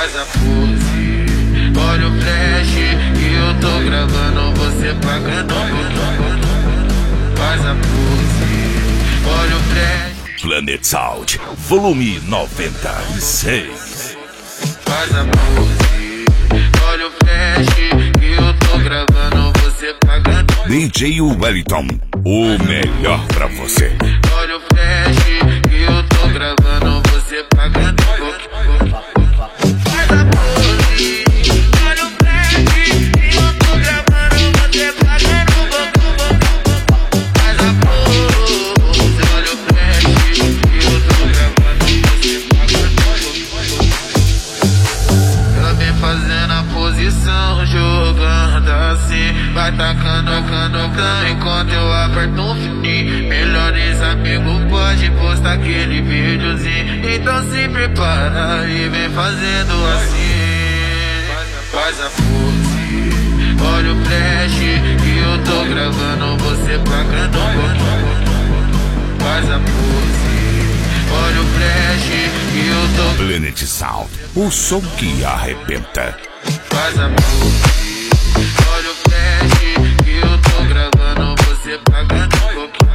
Faz a pose, olha o flash que eu tô gravando você pagando. Faz a pose, olha o flash. Planet Sound, volume 96. Faz a pose, olha o flash que eu tô gravando você pagando. DJ Wellington, o melhor pra você. Olha o flash que eu tô gravando você pagando. Faz a pose, olha o flash que eu tô gravando você pagando. Faz a pose, olha o flash que eu tô gravando você pagando. Ela vem fazendo a posição, jogando assim, vai tacando enquanto eu aperto um fininho. Melhores amigos pode postar aquele videozinho, então se prepara e vem fazendo assim. Faz a pose, olha o flash que eu tô gravando você pagando. Faz a pose, olha o flash que eu tô. Planet Sound, o som que arrebenta. Faz a pose, olha o flash que eu tô gravando você pagando.